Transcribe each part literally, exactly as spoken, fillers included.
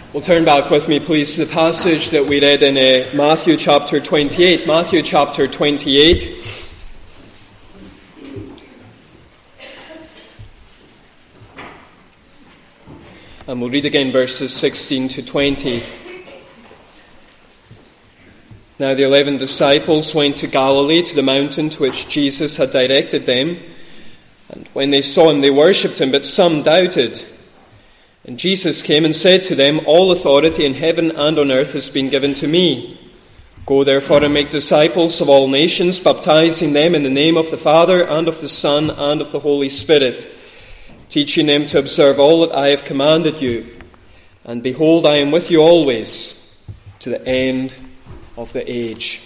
Well, turn back with me, please, to the passage that we read in uh, Matthew chapter twenty-eight. Matthew chapter twenty-eight. And we'll read again verses sixteen to twenty. Now the eleven disciples went to Galilee, to the mountain to which Jesus had directed them. And when they saw him, they worshipped him, but some doubted. And Jesus came and said to them, "All authority in heaven and on earth has been given to me. Go therefore and make disciples of all nations, baptizing them in the name of the Father and of the Son and of the Holy Spirit, teaching them to observe all that I have commanded you. And behold, I am with you always, to the end of the age."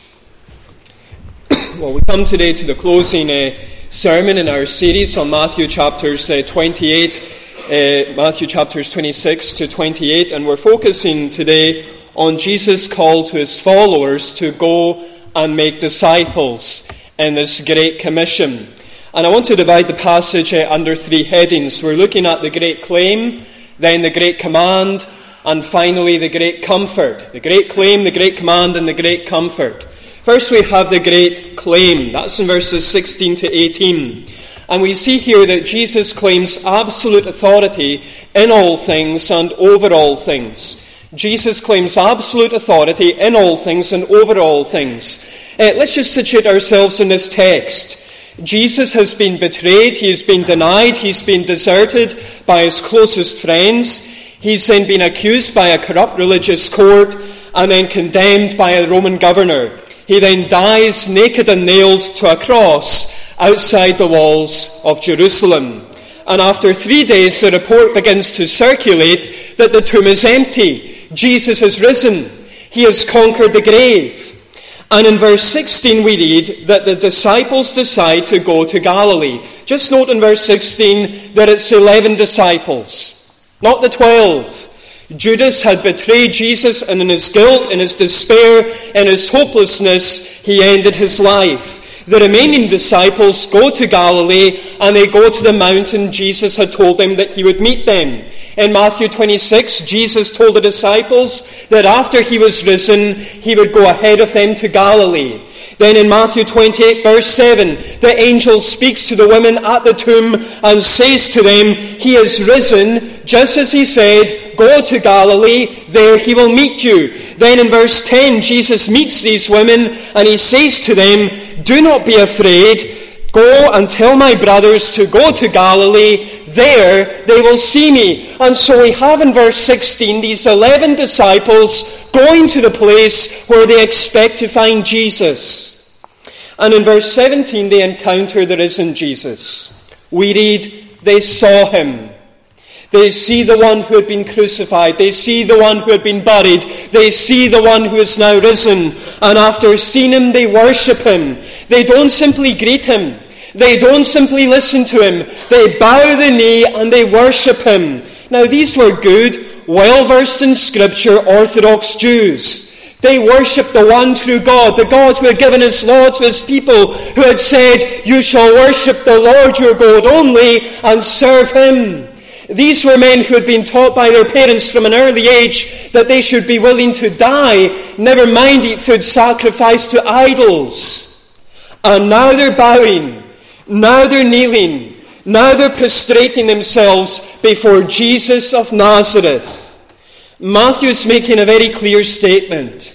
Well, we come today to the closing uh, sermon in our series on Matthew chapters uh, twenty-eight, uh, Matthew chapters twenty-six to twenty-eight, and we're focusing today on Jesus' call to his followers to go and make disciples in this Great Commission. And I want to divide the passage uh, under three headings. We're looking at the great claim, then the great command, and finally the great comfort. The great claim, the great command, and the great comfort. First we have the great claim. That's in verses sixteen to eighteen. And we see here that Jesus claims absolute authority in all things and over all things. Jesus claims absolute authority in all things and over all things. Uh, let's just situate ourselves in this text. Jesus has been betrayed, he has been denied, he's been deserted by his closest friends. He's then been accused by a corrupt religious court and then condemned by a Roman governor. He then dies naked and nailed to a cross outside the walls of Jerusalem. And after three days, the report begins to circulate that the tomb is empty. Jesus has risen. He has conquered the grave. And in verse sixteen we read that the disciples decide to go to Galilee. Just note in verse sixteen that it's eleven disciples, not the twelve. Judas had betrayed Jesus, and in his guilt, in his despair, in his hopelessness, he ended his life. The remaining disciples go to Galilee, and they go to the mountain Jesus had told them that he would meet them. In Matthew twenty-six, Jesus told the disciples that after he was risen, he would go ahead of them to Galilee. Then in Matthew twenty-eight, verse seven, the angel speaks to the women at the tomb and says to them, "He is risen, just as he said, go to Galilee, there he will meet you." Then in verse ten, Jesus meets these women and he says to them, "Do not be afraid. Go and tell my brothers to go to Galilee. There they will see me." And so we have in verse sixteen these eleven disciples going to the place where they expect to find Jesus. And in verse seventeen they encounter the risen Jesus. We read, they saw him. They see the one who had been crucified. They see the one who had been buried. They see the one who is now risen. And after seeing him, they worship him. They don't simply greet him. They don't simply listen to him. They bow the knee and they worship him. Now these were good, well-versed in Scripture Orthodox Jews. They worshipped the one true God, the God who had given his law to his people, who had said, "You shall worship the Lord your God only and serve him." These were men who had been taught by their parents from an early age that they should be willing to die, never mind eat food sacrificed to idols. And now they're bowing, now they're kneeling, now they're prostrating themselves before Jesus of Nazareth. Matthew's making a very clear statement.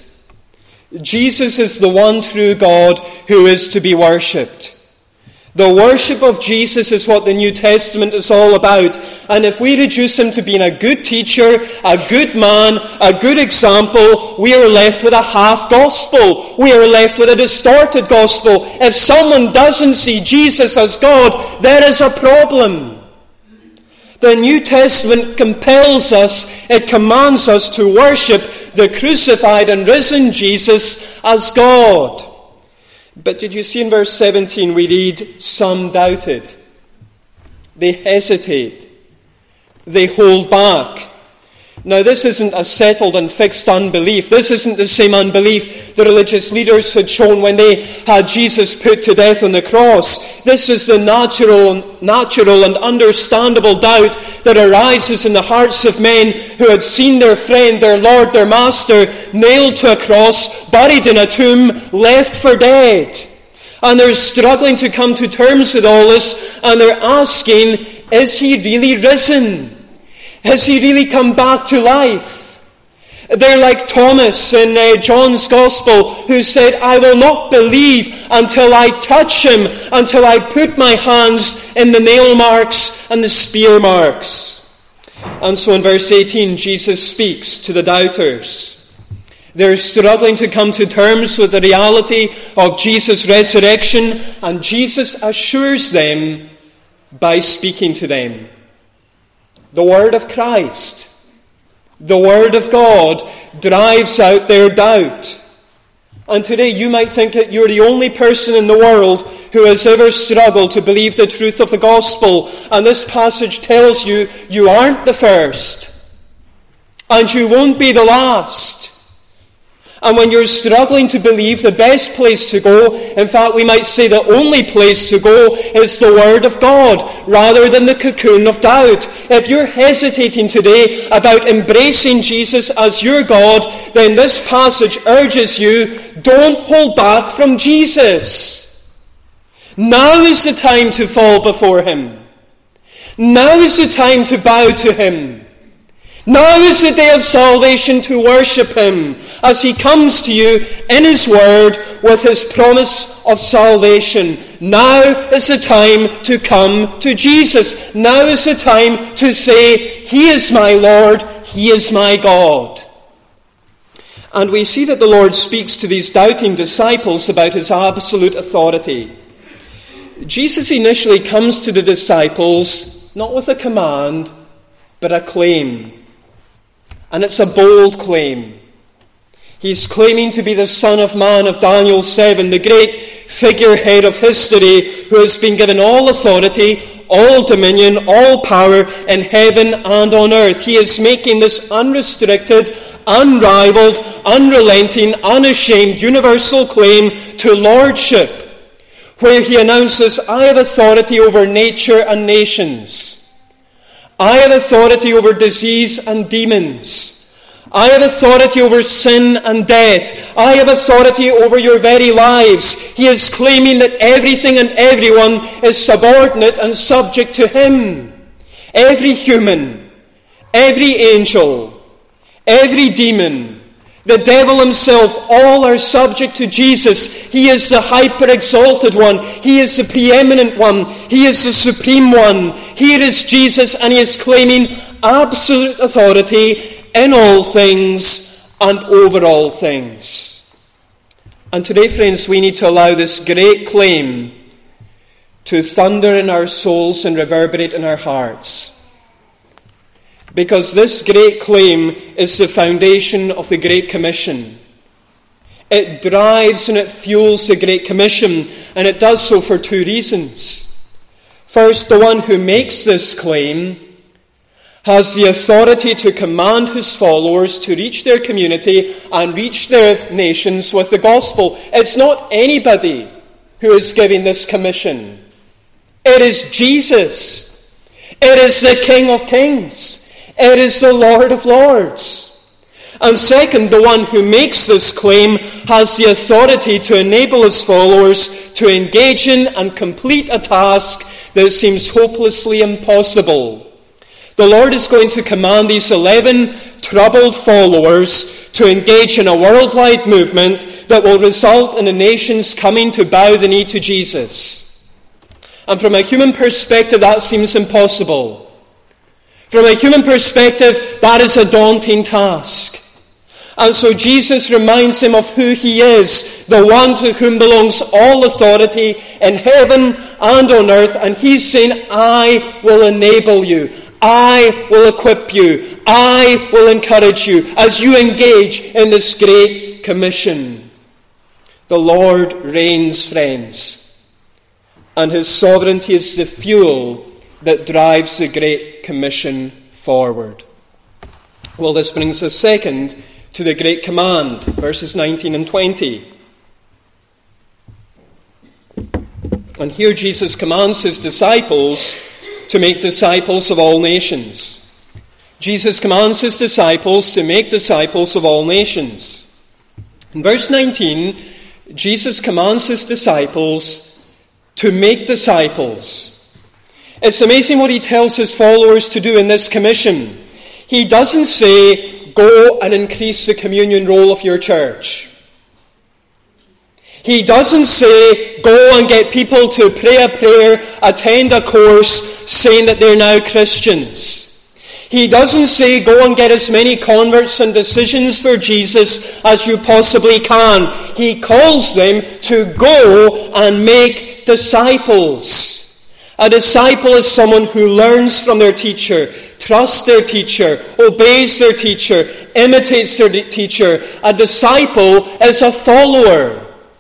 Jesus is the one true God who is to be worshipped. The worship of Jesus is what the New Testament is all about. And if we reduce him to being a good teacher, a good man, a good example, we are left with a half gospel. We are left with a distorted gospel. If someone doesn't see Jesus as God, there is a problem. The New Testament compels us, it commands us to worship the crucified and risen Jesus as God. But did you see in verse seventeen we read, some doubted. They hesitate. They hold back. Now, this isn't a settled and fixed unbelief. This isn't the same unbelief the religious leaders had shown when they had Jesus put to death on the cross. This is the natural, natural and understandable doubt that arises in the hearts of men who had seen their friend, their Lord, their Master, nailed to a cross, buried in a tomb, left for dead. And they're struggling to come to terms with all this, and they're asking, is he really risen? Has he really come back to life? They're like Thomas in uh, John's Gospel, who said, I will not believe until I touch him, until I put my hands in the nail marks and the spear marks. And so in verse eighteen, Jesus speaks to the doubters. They're struggling to come to terms with the reality of Jesus' resurrection, and Jesus assures them by speaking to them. The word of Christ, the word of God, drives out their doubt. And today you might think that you're the only person in the world who has ever struggled to believe the truth of the gospel. And this passage tells you, you aren't the first. And you won't be the last. And when you're struggling to believe, the best place to go, in fact we might say the only place to go, is the Word of God, rather than the cocoon of doubt. If you're hesitating today about embracing Jesus as your God, then this passage urges you, don't hold back from Jesus. Now is the time to fall before him. Now is the time to bow to him. Now is the day of salvation to worship him as he comes to you in his word with his promise of salvation. Now is the time to come to Jesus. Now is the time to say, he is my Lord, he is my God. And we see that the Lord speaks to these doubting disciples about his absolute authority. Jesus initially comes to the disciples not with a command, but a claim. And it's a bold claim. He's claiming to be the Son of Man of Daniel seven, the great figurehead of history who has been given all authority, all dominion, all power in heaven and on earth. He is making this unrestricted, unrivaled, unrelenting, unashamed, universal claim to lordship, where he announces, I have authority over nature and nations. I have authority over disease and demons. I have authority over sin and death. I have authority over your very lives. He is claiming that everything and everyone is subordinate and subject to him. Every human, every angel, every demon, the devil himself, all are subject to Jesus. He is the hyper-exalted one. He is the preeminent one. He is the supreme one. Here is Jesus, and he is claiming absolute authority in all things and over all things. And today, friends, we need to allow this great claim to thunder in our souls and reverberate in our hearts. Because this great claim is the foundation of the Great Commission. It drives and it fuels the Great Commission, and it does so for two reasons. First, the one who makes this claim has the authority to command his followers to reach their community and reach their nations with the gospel. It's not anybody who is giving this commission. It is Jesus. It is the King of Kings. It is the Lord of Lords. And second, the one who makes this claim has the authority to enable his followers to engage in and complete a task that seems hopelessly impossible. The Lord is going to command these eleven troubled followers to engage in a worldwide movement that will result in the nations coming to bow the knee to Jesus. And from a human perspective, that seems impossible. From a human perspective, that is a daunting task. And so Jesus reminds them of who he is, the one to whom belongs all authority in heaven and on earth. And he's saying, I will enable you. I will equip you. I will encourage you as you engage in this great commission. The Lord reigns, friends. And his sovereignty is the fuel that drives the Great Commission forward. Well, this brings us second to the Great Command, verses nineteen and twenty. And here Jesus commands his disciples to make disciples of all nations. Jesus commands his disciples to make disciples of all nations. In verse nineteen, Jesus commands his disciples to make disciples. It's amazing what he tells his followers to do in this commission. He doesn't say, go and increase the communion roll of your church. He doesn't say, go and get people to pray a prayer, attend a course, saying that they're now Christians. He doesn't say, go and get as many converts and decisions for Jesus as you possibly can. He calls them to go and make disciples. A disciple is someone who learns from their teacher, trusts their teacher, obeys their teacher, imitates their teacher. A disciple is a follower.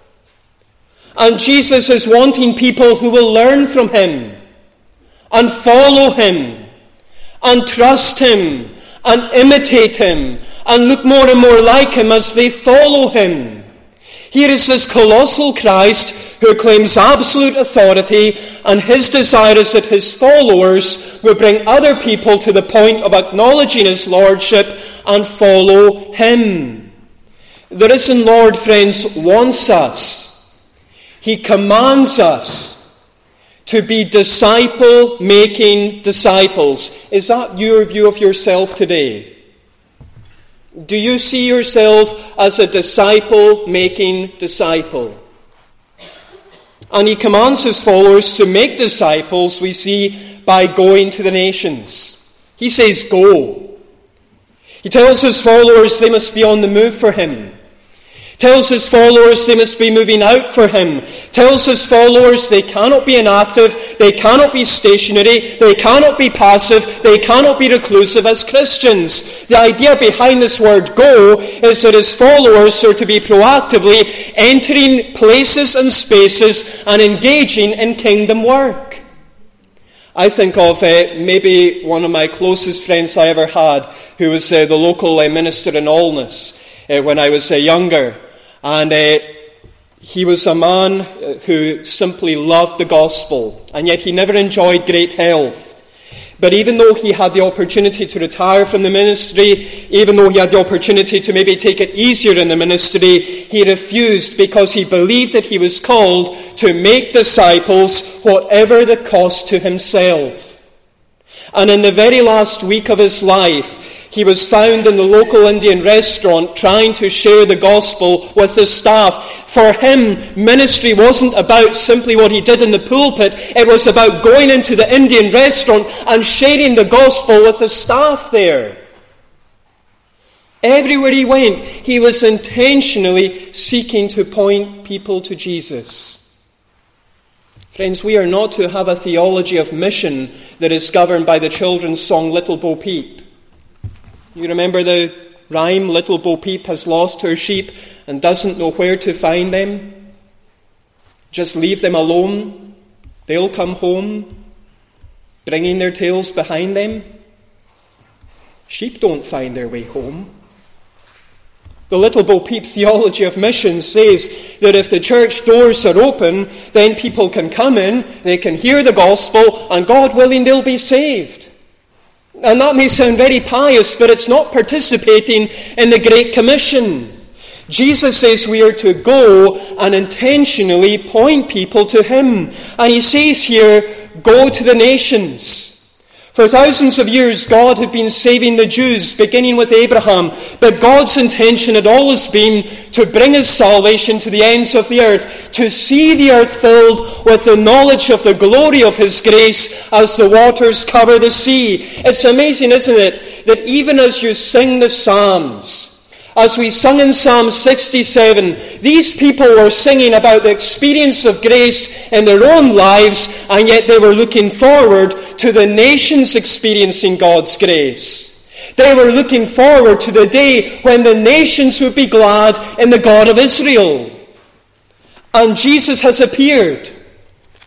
And Jesus is wanting people who will learn from him and follow him and trust him and imitate him and look more and more like him as they follow him. Here is this colossal Christ who claims absolute authority, and his desire is that his followers will bring other people to the point of acknowledging his lordship and follow him. The risen Lord, friends, wants us. He commands us to be disciple-making disciples. Is that your view of yourself today? Do you see yourself as a disciple-making disciple? And he commands his followers to make disciples, we see, by going to the nations. He says, go. He tells his followers they must be on the move for him. Tells his followers they must be moving out for him. Tells his followers they cannot be inactive, they cannot be stationary, they cannot be passive, they cannot be reclusive as Christians. The idea behind this word go is that his followers are to be proactively entering places and spaces and engaging in kingdom work. I think of uh, maybe one of my closest friends I ever had, who was uh, the local uh, minister in Alness uh, when I was uh, younger. And uh, he was a man who simply loved the gospel, and yet he never enjoyed great health. But even though he had the opportunity to retire from the ministry, even though he had the opportunity to maybe take it easier in the ministry, he refused because he believed that he was called to make disciples, whatever the cost to himself. And in the very last week of his life, he was found in the local Indian restaurant trying to share the gospel with the staff. For him, ministry wasn't about simply what he did in the pulpit. It was about going into the Indian restaurant and sharing the gospel with the staff there. Everywhere he went, he was intentionally seeking to point people to Jesus. Friends, we are not to have a theology of mission that is governed by the children's song, Little Bo Peep. You remember the rhyme, Little Bo Peep has lost her sheep and doesn't know where to find them? Just leave them alone. They'll come home, bringing their tails behind them. Sheep don't find their way home. The Little Bo Peep theology of mission says that if the church doors are open, then people can come in, they can hear the gospel, and God willing, they'll be saved. And that may sound very pious, but it's not participating in the Great Commission. Jesus says we are to go and intentionally point people to him. And he says here, go to the nations. For thousands of years, God had been saving the Jews, beginning with Abraham. But God's intention had always been to bring his salvation to the ends of the earth, to see the earth filled with the knowledge of the glory of his grace as the waters cover the sea. It's amazing, isn't it, that even as you sing the Psalms, as we sung in Psalm sixty-seven, these people were singing about the experience of grace in their own lives, and yet they were looking forward to the nations experiencing God's grace. They were looking forward to the day when the nations would be glad in the God of Israel. And Jesus has appeared.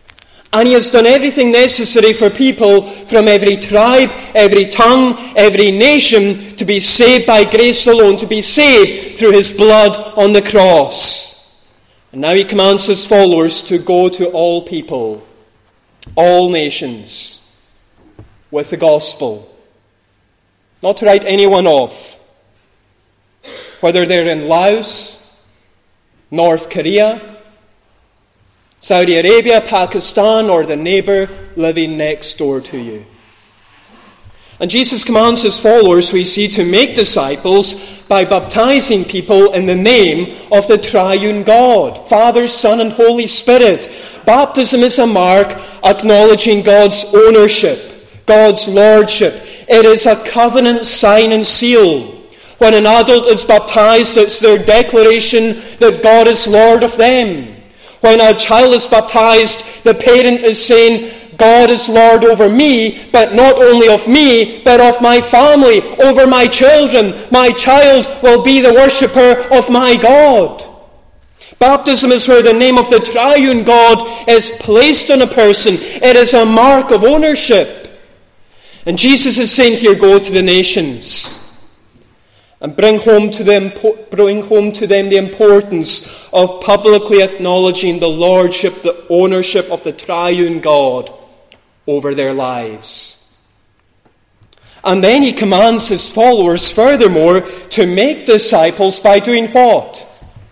And he has done everything necessary for people from every tribe, every tongue, every nation to be saved by grace alone, to be saved through his blood on the cross. And now he commands his followers to go to all people, all nations, with the gospel. Not to write anyone off, whether they're in Laos, North Korea, Saudi Arabia, Pakistan, or the neighbour living next door to you. And Jesus commands his followers, we see, to make disciples by baptizing people in the name of the triune God, Father, Son, and Holy Spirit. Baptism is a mark acknowledging God's ownership, God's lordship. It is a covenant sign and seal. When an adult is baptized, it's their declaration that God is Lord of them. When a child is baptized, the parent is saying, God is Lord over me, but not only of me, but of my family, over my children. My child will be the worshipper of my God. Baptism is where the name of the triune God is placed on a person. It is a mark of ownership. And Jesus is saying here, go to the nations and bring home to them, bring home to them the importance of publicly acknowledging the lordship, the ownership of the triune God over their lives. And then he commands his followers, furthermore, to make disciples by doing what?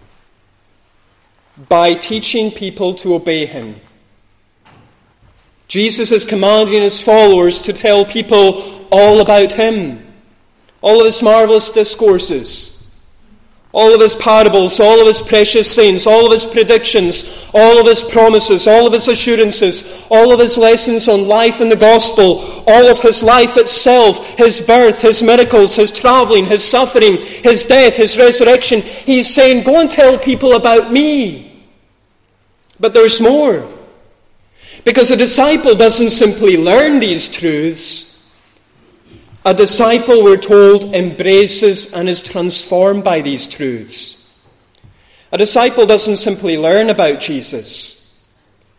By teaching people to obey him. Jesus is commanding his followers to tell people all about him. All of his marvelous discourses, all of his parables, all of his precious saints, all of his predictions, all of his promises, all of his assurances, all of his lessons on life and the gospel, all of his life itself, his birth, his miracles, his traveling, his suffering, his death, his resurrection. He's saying, go and tell people about me. But there's more. Because a disciple doesn't simply learn these truths. A disciple, we're told, embraces and is transformed by these truths. A disciple doesn't simply learn about Jesus.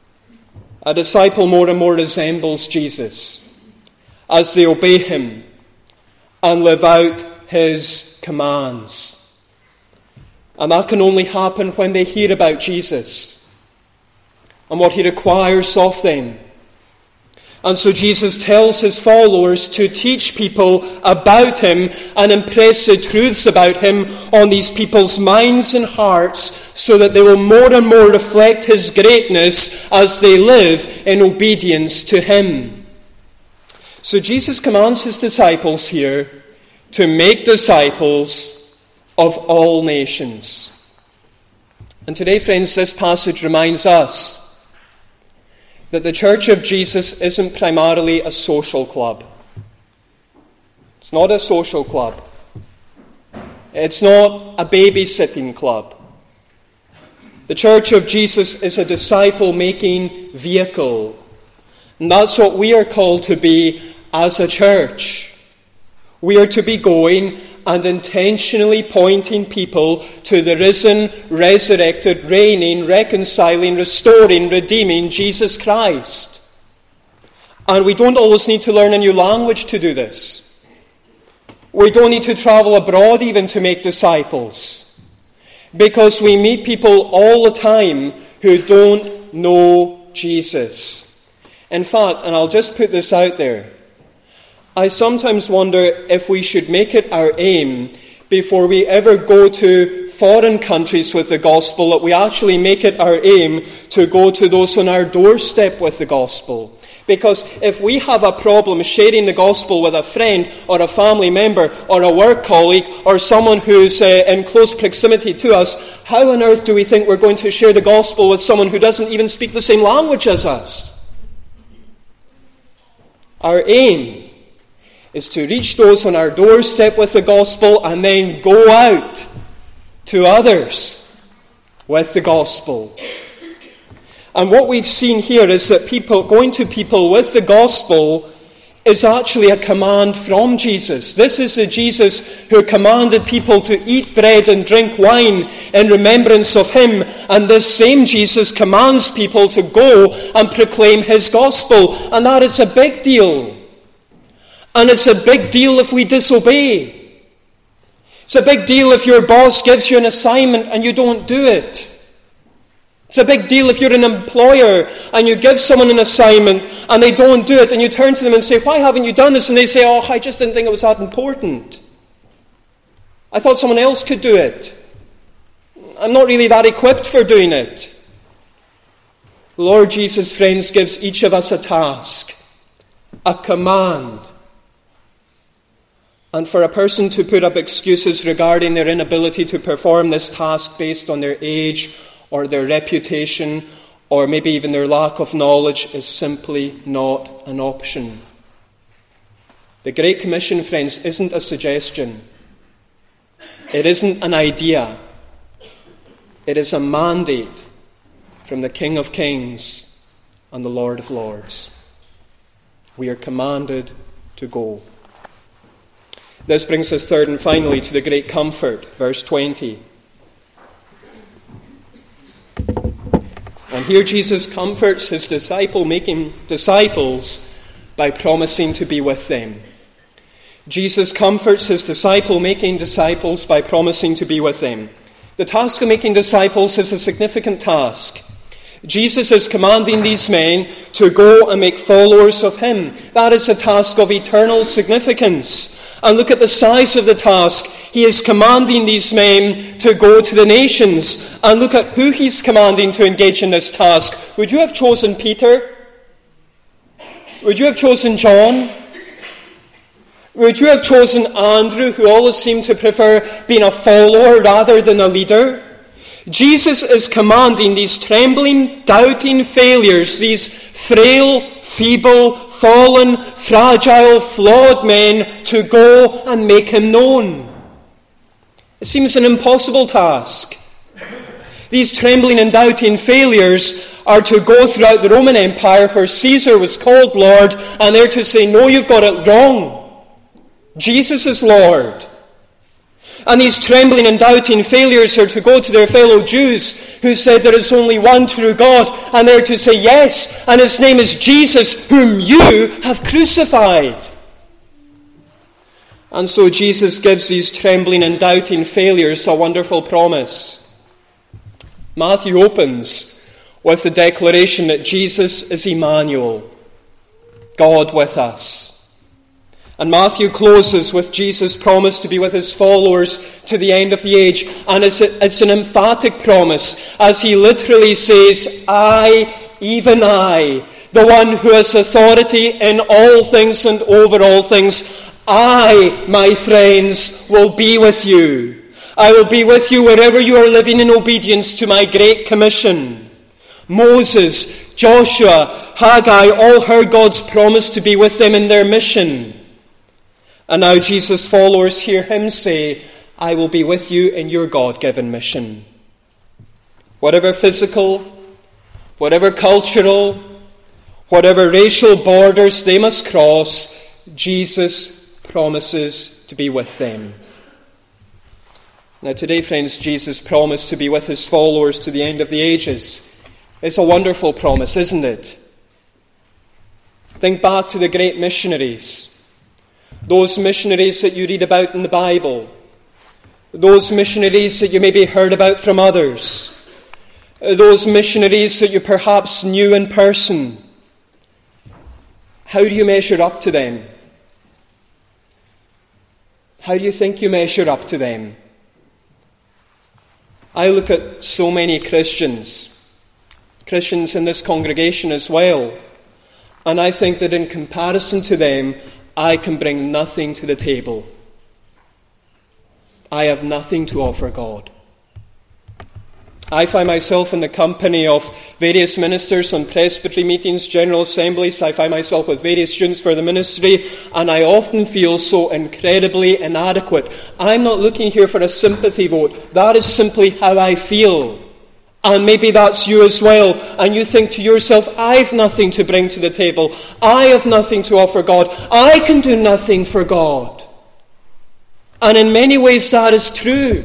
A disciple more and more resembles Jesus as they obey him and live out his commands. And that can only happen when they hear about Jesus and what he requires of them. And so Jesus tells his followers to teach people about him and impress the truths about him on these people's minds and hearts so that they will more and more reflect his greatness as they live in obedience to him. So Jesus commands his disciples here to make disciples of all nations. And today, friends, this passage reminds us that the Church of Jesus isn't primarily a social club. It's not a social club. It's not a babysitting club. The Church of Jesus is a disciple-making vehicle. And that's what we are called to be as a church. We are to be going and intentionally pointing people to the risen, resurrected, reigning, reconciling, restoring, redeeming Jesus Christ. And we don't always need to learn a new language to do this. We don't need to travel abroad even to make disciples. Because we meet people all the time who don't know Jesus. In fact, and I'll just put this out there, I sometimes wonder if we should make it our aim, before we ever go to foreign countries with the gospel, that we actually make it our aim to go to those on our doorstep with the gospel. Because if we have a problem sharing the gospel with a friend or a family member or a work colleague or someone who's uh, in close proximity to us, how on earth do we think we're going to share the gospel with someone who doesn't even speak the same language as us? Our aim is to reach those on our doorstep with the gospel and then go out to others with the gospel. And what we've seen here is that people going to people with the gospel is actually a command from Jesus. This is the Jesus who commanded people to eat bread and drink wine in remembrance of him. And this same Jesus commands people to go and proclaim his gospel. And that is a big deal. And it's a big deal if we disobey. It's a big deal if your boss gives you an assignment and you don't do it. It's a big deal if you're an employer and you give someone an assignment and they don't do it, and you turn to them and say, why haven't you done this? And they say, oh, I just didn't think it was that important. I thought someone else could do it. I'm not really that equipped for doing it. The Lord Jesus, friends, gives each of us a task, a command. And for a person to put up excuses regarding their inability to perform this task based on their age or their reputation, or maybe even their lack of knowledge, is simply not an option. The Great Commission, friends, isn't a suggestion. It isn't an idea. It is a mandate from the King of Kings and the Lord of Lords. We are commanded to go. This brings us third and finally to the great comfort, verse twenty. And here Jesus comforts his disciple-making disciples by promising to be with them. Jesus comforts his disciple-making disciples by promising to be with them. The task of making disciples is a significant task. Jesus is commanding these men to go and make followers of him. That is a task of eternal significance. And look at the size of the task. He is commanding these men to go to the nations. And look at who he's commanding to engage in this task. Would you have chosen Peter? Would you have chosen John? Would you have chosen Andrew, who always seemed to prefer being a follower rather than a leader? Jesus is commanding these trembling, doubting failures, these frail, feeble, fallen, fragile, flawed men to go and make him known. It seems an impossible task. These trembling and doubting failures are to go throughout the Roman Empire where Caesar was called Lord, and they're to say, no, you've got it wrong. Jesus is Lord. And these trembling and doubting failures are to go to their fellow Jews who said there is only one true God, and they're to say yes, and his name is Jesus, whom you have crucified. And so Jesus gives these trembling and doubting failures a wonderful promise. Matthew opens with the declaration that Jesus is Emmanuel, God with us. And Matthew closes with Jesus' promise to be with his followers to the end of the age. And it's, a, it's an emphatic promise, as he literally says, I, even I, the one who has authority in all things and over all things, I, my friends, will be with you. I will be with you wherever you are living in obedience to my great commission. Moses, Joshua, Haggai all heard God's promise to be with them in their mission. And now Jesus' followers hear him say, I will be with you in your God-given mission. Whatever physical, whatever cultural, whatever racial borders they must cross, Jesus promises to be with them. Now today, friends, Jesus promised to be with his followers to the end of the ages. It's a wonderful promise, isn't it? Think back to the great missionaries. Those missionaries that you read about in the Bible. Those missionaries that you maybe heard about from others. Those missionaries that you perhaps knew in person. How do you measure up to them? How do you think you measure up to them? I look at so many Christians, Christians in this congregation as well, and I think that in comparison to them, I can bring nothing to the table. I have nothing to offer God. I find myself in the company of various ministers on presbytery meetings, general assemblies. I find myself with various students for the ministry, and I often feel so incredibly inadequate. I'm not looking here for a sympathy vote. That is simply how I feel. And maybe that's you as well. And you think to yourself, I've nothing to bring to the table. I have nothing to offer God. I can do nothing for God. And in many ways that is true.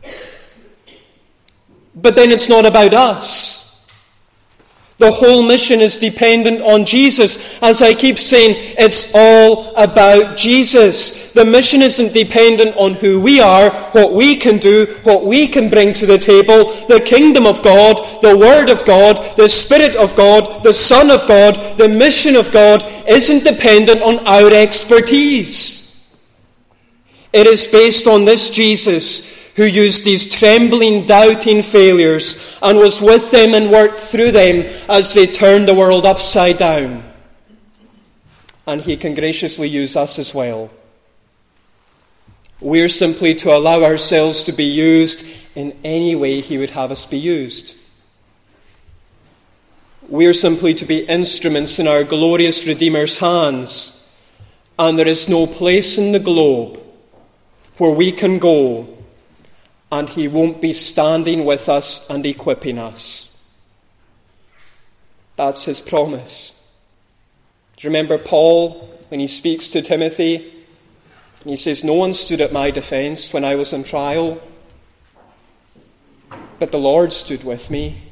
But then it's not about us. The whole mission is dependent on Jesus. As I keep saying, it's all about Jesus. The mission isn't dependent on who we are, what we can do, what we can bring to the table. The kingdom of God, the Word of God, the Spirit of God, the Son of God, the mission of God isn't dependent on our expertise. It is based on this Jesus who used these trembling, doubting failures and was with them and worked through them as they turned the world upside down. And he can graciously use us as well. We're simply to allow ourselves to be used in any way he would have us be used. We're simply to be instruments in our glorious Redeemer's hands, and there is no place in the globe where we can go and he won't be standing with us and equipping us. That's his promise. Do you remember Paul when he speaks to Timothy? And he says, no one stood at my defense when I was on trial, but the Lord stood with me.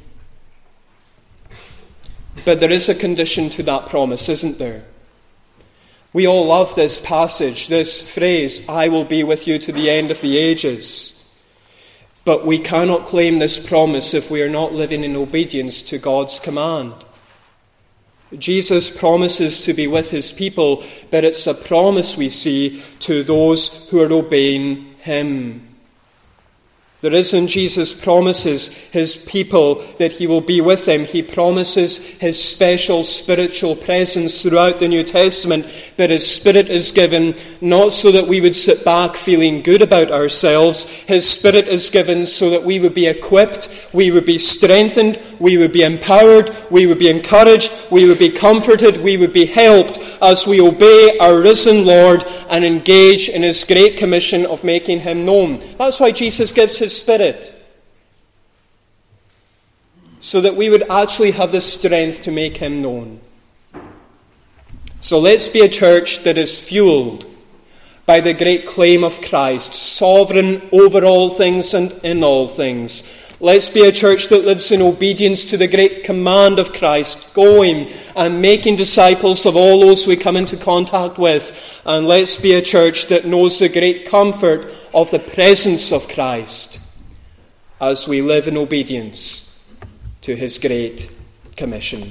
But there is a condition to that promise, isn't there? We all love this passage, this phrase, I will be with you to the end of the ages. But we cannot claim this promise if we are not living in obedience to God's command. Jesus promises to be with his people, but it's a promise, we see, to those who are obeying him. The risen Jesus promises his people that he will be with them. He promises his special spiritual presence throughout the New Testament, but his Spirit is given not so that we would sit back feeling good about ourselves. His Spirit is given so that we would be equipped, we would be strengthened, we would be empowered, we would be encouraged, we would be comforted, we would be helped as we obey our risen Lord and engage in his great commission of making him known. That's why Jesus gives his Spirit, so that we would actually have the strength to make him known. So let's be a church that is fueled by the great claim of Christ, sovereign over all things and in all things. Let's be a church that lives in obedience to the great command of Christ, going and making disciples of all those we come into contact with. And let's be a church that knows the great comfort of the presence of Christ as we live in obedience to his great commission.